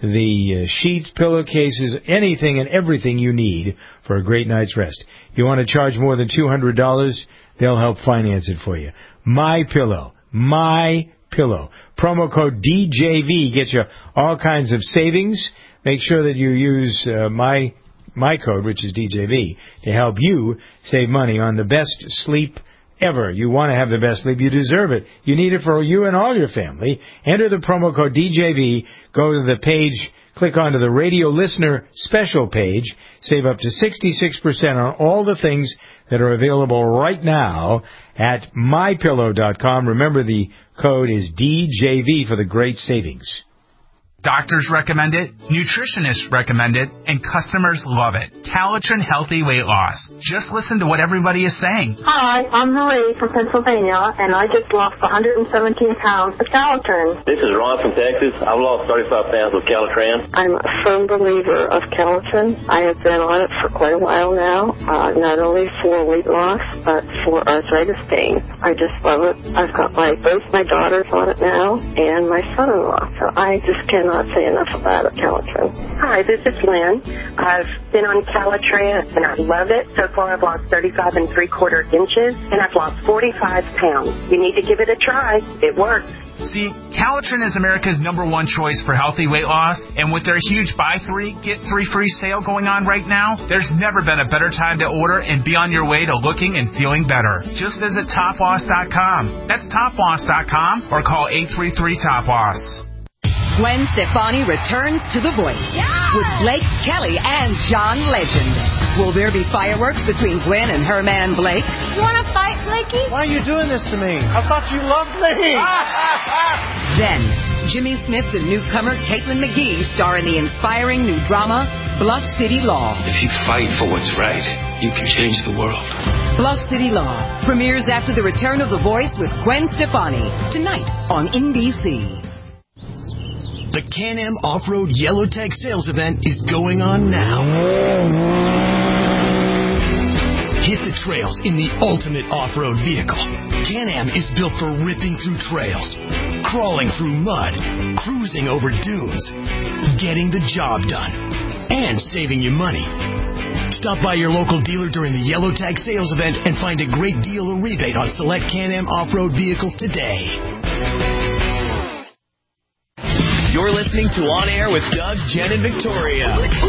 the uh, sheets, pillowcases, anything and everything you need for a great night's rest. You want to charge more than two hundred dollars? They'll help finance it for you. My Pillow. My Pillow. Promo code D J V gets you all kinds of savings. Make sure that you use uh, my my code, which is D J V, to help you save money on the best sleep ever. You want to have the best sleep. You deserve it. You need it for you and all your family. Enter the promo code D J V. Go to the page. Click onto the radio listener special page. Save up to sixty-six percent on all the things that are available right now at my pillow dot com. Remember, the code is D J V for the great savings. Doctors recommend it, nutritionists recommend it, and customers love it. Calitrin Healthy Weight Loss. Just listen to what everybody is saying. Hi, I'm Marie from Pennsylvania, and I just lost one hundred seventeen pounds of Calitrin. This is Ron from Texas. I've lost thirty-five pounds with Calitrin. I'm a firm believer of Calitrin. I have been on it for quite a while now, uh, not only for weight loss, but for arthritis pain. I just love it. I've got my both my daughters on it now, and my son-in-law, so I just cannot Not say enough about it, Calitrin. Hi, this is Lynn. I've been on Calitrin and I love it. So far I've lost thirty-five and three quarter inches and I've lost forty-five pounds. You need to give it a try. It works. See, Calitrin is America's number one choice for healthy weight loss, and with their huge buy three, get three free sale going on right now, there's never been a better time to order and be on your way to looking and feeling better. Just visit top loss dot com. That's top loss dot com or call eight three three top loss. Gwen Stefani returns to The Voice with Blake Kelly and John Legend. Will there be fireworks between Gwen and her man Blake? You want to fight, Blakey? Why are you doing this to me? I thought you loved me. Then, Jimmy Smith and newcomer Caitlin McGee star in the inspiring new drama Bluff City Law. If you fight for what's right, you can change the world. Bluff City Law premieres after the return of The Voice with Gwen Stefani tonight on N B C. The Can-Am Off-Road Yellow Tag Sales Event is going on now. Hit the trails in the ultimate off-road vehicle. Can-Am is built for ripping through trails, crawling through mud, cruising over dunes, getting the job done, and saving you money. Stop by your local dealer during the Yellow Tag Sales Event and find a great deal or rebate on select Can-Am off-road vehicles today. You're listening to On Air with Doug, Jen, and Victoria.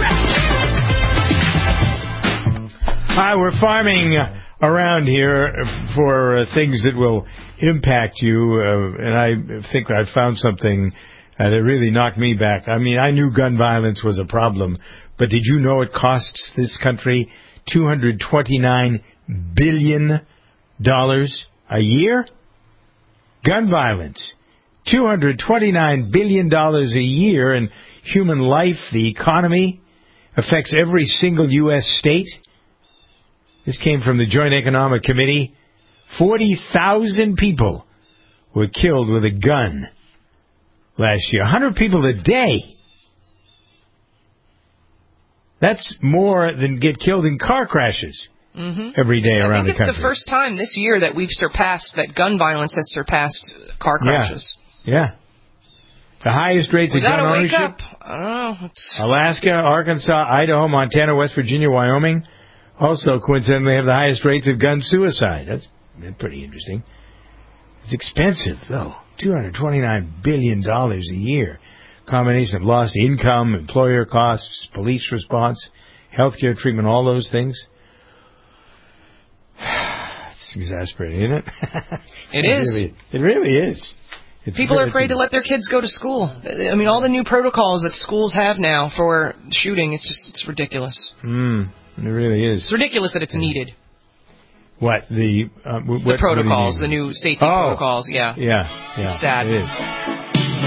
Hi, we're farming around here for uh, things that will impact you, uh, and I think I found something uh, that really knocked me back. I mean, I knew gun violence was a problem, but did you know it costs this country two hundred twenty-nine billion dollars a year? Gun violence. two hundred twenty-nine billion dollars a year, and human life, the economy, affects every single U S state. This came from the Joint Economic Committee. forty thousand people were killed with a gun last year. one hundred people a day. That's more than get killed in car crashes. Mm-hmm. Every day around the country. I think it's the first time this year that we've surpassed, that gun violence has surpassed car crashes. Yeah. Yeah. The highest rates we of gun wake ownership. Up. I don't know. It's... Alaska, Arkansas, Idaho, Montana, West Virginia, Wyoming. Also, coincidentally, have the highest rates of gun suicide. That's, that's pretty interesting. It's expensive, though. two hundred twenty-nine billion dollars a year. Combination of lost income, employer costs, police response, healthcare treatment, all those things. It's exasperating, isn't it? It, it is. Really, it really is. It's People are afraid to let their kids go to school. I mean, all the new protocols that schools have now for shooting, it's just it's ridiculous. Mm, it really is. It's ridiculous that it's needed. What? The uh, what, the protocols, the new safety oh, protocols, yeah. Yeah, yeah. It's sad. It is.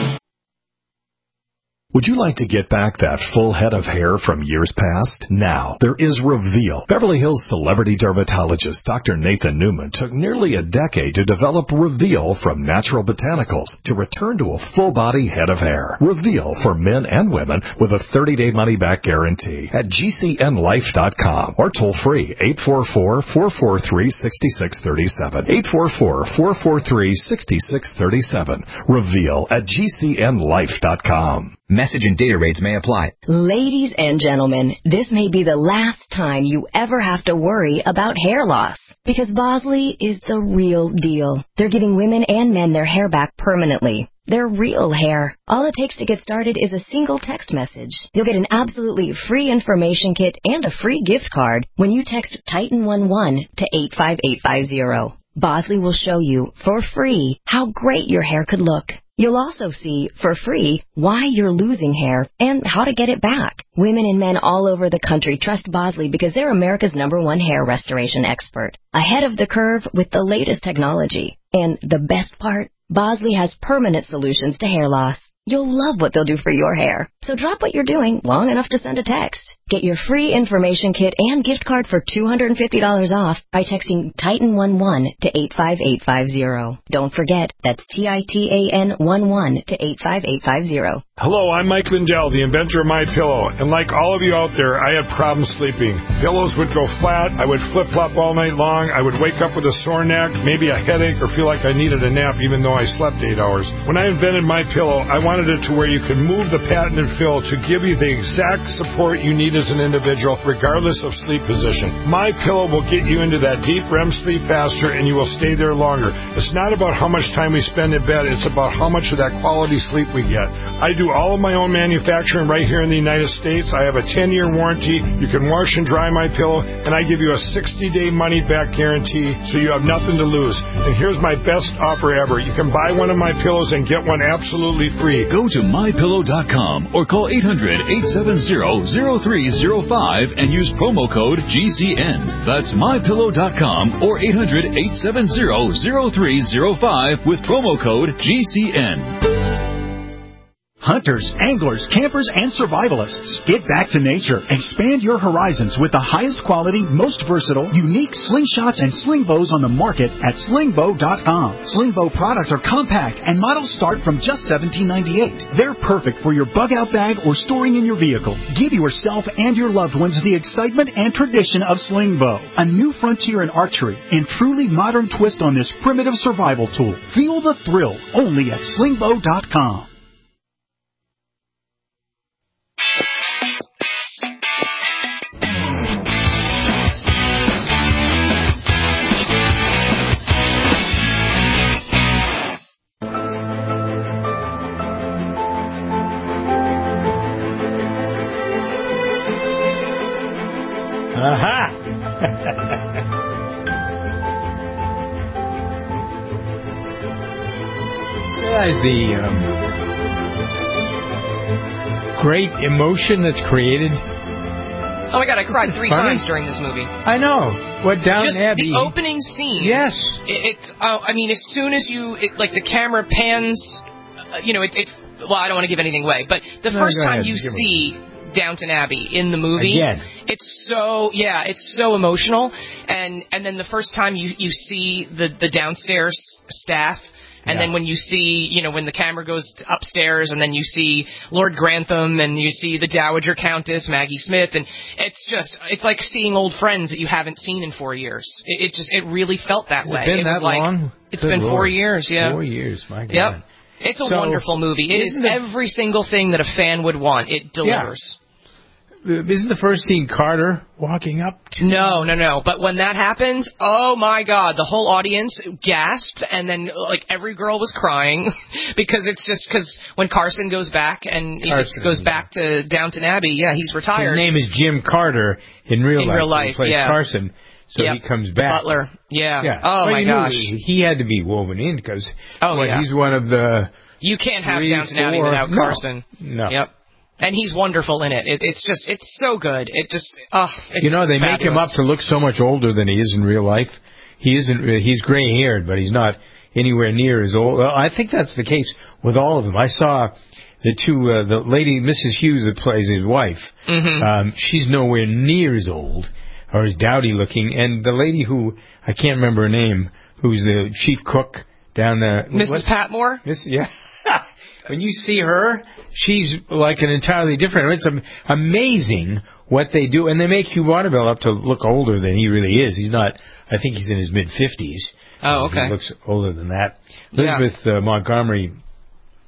Would you like to get back that full head of hair from years past? Now, there is Reveal. Beverly Hills celebrity dermatologist Doctor Nathan Newman took nearly a decade to develop Reveal from natural botanicals to return to a full-body head of hair. Reveal for men and women with a thirty-day money-back guarantee at G C N life dot com or toll-free eight four four, four four three, six six three seven. eight four four, four four three, six six three seven. Reveal at G C N life dot com. Message and data rates may apply. Ladies and gentlemen, this may be the last time you ever have to worry about hair loss. Because Bosley is the real deal. They're giving women and men their hair back permanently. Their real hair. All it takes to get started is a single text message. You'll get an absolutely free information kit and a free gift card when you text Titan eleven to eight five eight five zero. Bosley will show you, for free, how great your hair could look. You'll also see, for free, why you're losing hair and how to get it back. Women and men all over the country trust Bosley because they're America's number one hair restoration expert. Ahead of the curve with the latest technology. And the best part, Bosley has permanent solutions to hair loss. You'll love what they'll do for your hair. So drop what you're doing long enough to send a text. Get your free information kit and gift card for two hundred fifty dollars off by texting Titan eleven to eight five eight five zero. Don't forget, that's T I T A N eleven to eight five eight five zero. Hello, I'm Mike Lindell, the inventor of MyPillow, and like all of you out there, I had problems sleeping. Pillows would go flat, I would flip-flop all night long, I would wake up with a sore neck, maybe a headache, or feel like I needed a nap even though I slept eight hours. When I invented MyPillow, I wanted it to where you could move the patented fill to give you the exact support you need as an individual, regardless of sleep position. MyPillow will get you into that deep R E M sleep faster, and you will stay there longer. It's not about how much time we spend in bed, it's about how much of that quality sleep we get. I do all of my own manufacturing right here in the United States. I have a ten-year warranty. You can wash and dry MyPillow, and I give you a sixty-day money-back guarantee, so you have nothing to lose. And here's my best offer ever. You can buy one of my pillows and get one absolutely free. Go to my pillow dot com or call eight hundred, eight seven zero, zero three zero five and use promo code G C N. That's my pillow dot com or eight hundred, eight seven zero, zero three zero five with promo code G C N. Hunters, anglers, campers, and survivalists. Get back to nature. Expand your horizons with the highest quality, most versatile, unique slingshots and sling bows on the market at sling bow dot com. Sling bow products are compact and models start from just seventeen ninety-eight. They're perfect for your bug out bag or storing in your vehicle. Give yourself and your loved ones the excitement and tradition of sling bow. A new frontier in archery and truly modern twist on this primitive survival tool. Feel the thrill only at sling bow dot com. Aha! Realize the um, great emotion that's created. Oh my God! I cried three Funny? times during this movie. I know. What Downton Just Abbey? the opening scene. Yes. It. it uh, I mean, as soon as you, it, like, the camera pans, uh, you know, it, it. Well, I don't want to give anything away, but the No, first go time ahead. you Give see Downton Abbey in the movie, Again. it's so yeah, it's so emotional, and and then the first time you you see the the downstairs staff. And Yeah. then when you see, you know, when the camera goes upstairs and then you see Lord Grantham and you see the Dowager Countess, Maggie Smith, and it's just, it's like seeing old friends that you haven't seen in four years. It, it just, it really felt that Has way. it been it that was like, long? It's Good been four Lord. years, yeah. Four years, my God. Yep. It's a So, wonderful movie. It is isn't it- every single thing that a fan would want. It delivers. Isn't the first scene Carter walking up to... No, no, no. But when that happens, oh my God, the whole audience gasped, and then like every girl was crying because it's just because when Carson goes back and he Carson, goes yeah. back to Downton Abbey, yeah, he's retired. His name is Jim Carter in real In life. real life, He plays yeah. Carson, so Yep. he comes The back. butler, yeah. Yeah. Oh Well, my you knew gosh. He had to be woven in because Oh, what, yeah. he's one of the... You can't have three, Downton Abbey four- without no. Carson. No. Yep. And he's wonderful in it. it. It's just, it's so good. It just, oh, it's You know, they make him up fabulous. to look so much older than he is in real life. He isn't. He's gray-haired, but he's not anywhere near as old. Well, I think that's the case with all of them. I saw the two, uh, the lady, Missus Hughes, that plays his wife. Mhm. Um, she's nowhere near as old or as dowdy-looking. And the lady who, I can't remember her name, who's the chief cook down there. Missus what- Patmore? Miss, yeah. When you see her, she's like an entirely different. It's am- amazing what they do, and they make Hugh Bonneville up to look older than he really is. He's not. I think he's in his mid fifties. Oh, okay. He looks older than that. Yeah. Elizabeth uh, Montgomery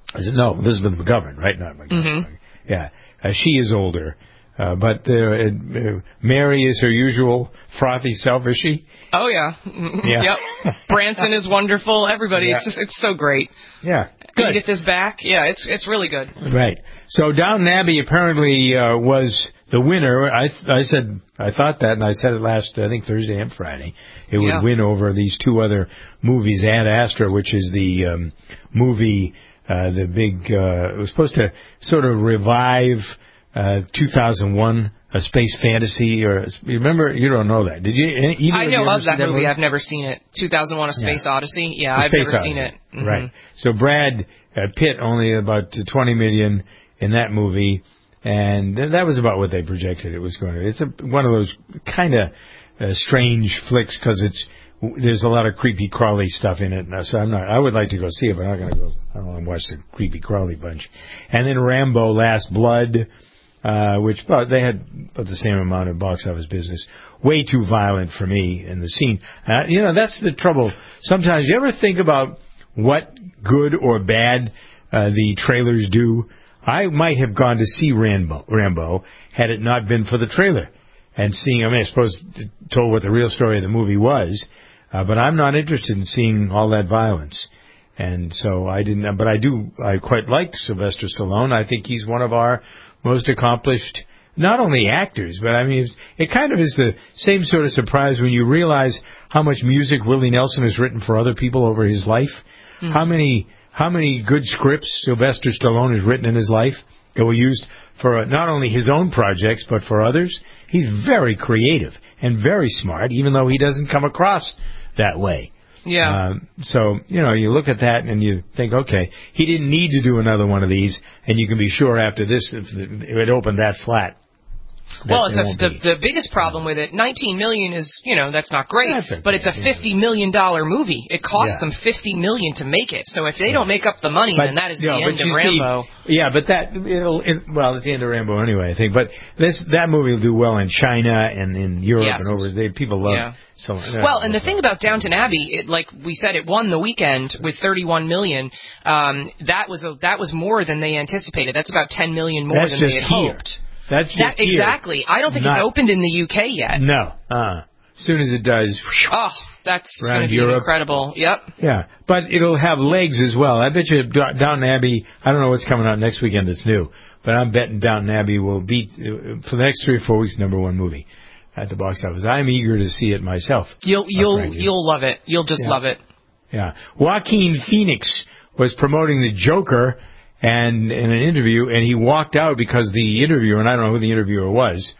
Is it, no, Elizabeth McGovern, right? Not McGovern. Mm-hmm. Yeah, uh, she is older. Uh, but uh, uh, Mary is her usual frothy self, is she? Oh, yeah. Yeah. Yep. Branson is wonderful. Everybody. Yeah. It's just, it's so great. Yeah. Good. Edith is back. Yeah, it's it's really good. Right. So Downton Abbey apparently uh, was the winner. I I said I thought that, and I said it last, I think, Thursday and Friday. It would Yeah. win over these two other movies, Ad Astra, which is the um, movie, uh, the big, uh, it was supposed to sort of revive uh, two thousand one, A Space Fantasy, or you remember? You don't know that, did you? Either I of know you ever of that seen movie. movie. I've never seen it. two thousand one: A Space Yeah. Odyssey. Yeah, The I've Space never Odyssey. seen it. Mhm. Right. So Brad uh, Pitt only about twenty million in that movie, and th- that was about what they projected it was going to. It's a, one of those kind of uh, strange flicks because it's there's a lot of creepy crawly stuff in it. So I'm not. I would like to go see it, but I'm not going to go. I don't want to watch the creepy crawly bunch. And then Rambo: Last Blood. Uh, which but they had about the same amount of box office business. Way too violent for me in the scene. Uh, you know, that's the trouble. Sometimes you ever think about what good or bad uh, the trailers do? I might have gone to see Rambo, Rambo had it not been for the trailer. And seeing, I mean, I suppose it told what the real story of the movie was, uh, but I'm not interested in seeing all that violence. And so I didn't, but I do, I quite liked Sylvester Stallone. I think he's one of our most accomplished, not only actors, but I mean, it's, it kind of is the same sort of surprise when you realize how much music Willie Nelson has written for other people over his life. Mm-hmm. How many, how many good scripts Sylvester Stallone has written in his life that were used for not only his own projects, but for others. He's very creative and very smart, even though he doesn't come across that way. Yeah. Um, so, you know, you look at that and you think, okay, he didn't need to do another one of these, and you can be sure after this, if it opened that flat. Well, it's a, the the biggest problem with it. nineteen million is, you know, that's not great, that's okay, but it's a fifty million dollar movie. It cost yeah. them fifty million to make it. So if they don't make up the money, but, then that is you know, the end of Rambo. See, yeah, but that it'll it, well, it's the end of Rambo anyway, I think. But this that movie will do well in China and in Europe yes. and over there. People love. Yeah. So, well, and the thing about Downton Abbey, it, like we said, it won the weekend with thirty-one million. Um, that was a, that was more than they anticipated. That's about ten million more That's than just they had here. hoped. That's just that, here. Exactly. I don't think Not, it's opened in the U K yet. No. Uh, as soon as it does. Oh, that's going to be Europe. incredible. Yep. Yeah, but it'll have legs as well. I bet you Downton Abbey, I don't know what's coming out next weekend that's new, but I'm betting Downton Abbey will beat, uh, for the next three or four weeks, number one movie at the box office. I'm eager to see it myself. You'll you'll you'll love it. You'll just yeah. love it. Yeah. Joaquin Phoenix was promoting the Joker and in an interview, and he walked out because the interviewer, and I don't know who the interviewer was,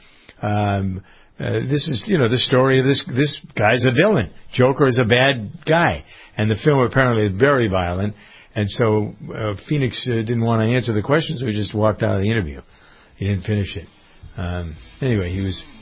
um, uh, this is, you know, the story of this, this guy's a villain. Joker is a bad guy. And the film apparently is very violent. And so uh, Phoenix uh, didn't want to answer the question, so he just walked out of the interview. He didn't finish it. Um, anyway, he was...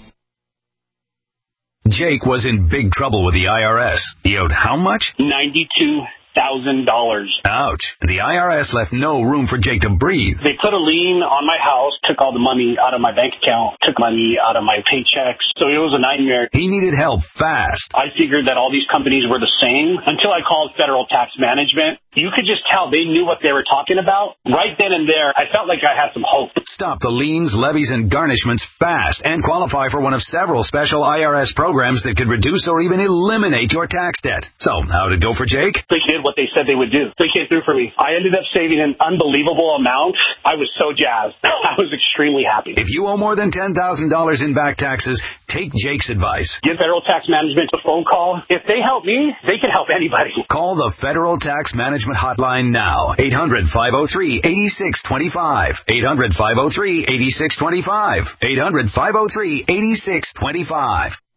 Jake was in big trouble with the I R S. He owed how much? ninety-two thousand dollars. Ouch. The I R S left no room for Jake to breathe. They put a lien on my house, took all the money out of my bank account, took money out of my paychecks. So it was a nightmare. He needed help fast. I figured that all these companies were the same until I called Federal Tax Management. You could just tell they knew what they were talking about. Right then and there, I felt like I had some hope. Stop the liens, levies, and garnishments fast and qualify for one of several special I R S programs that could reduce or even eliminate your tax debt. So, how'd it go for Jake? They did what they said they would do. They came through for me. I ended up saving an unbelievable amount. I was so jazzed. I was extremely happy. If you owe more than ten thousand dollars in back taxes, take Jake's advice. Give Federal Tax Management a phone call. If they help me, they can help anybody. Call the Federal Tax Management Hotline now. eight hundred, five oh three, eight six two five. eight hundred, five oh three, eight six two five. eight hundred, five oh three, eight six two five.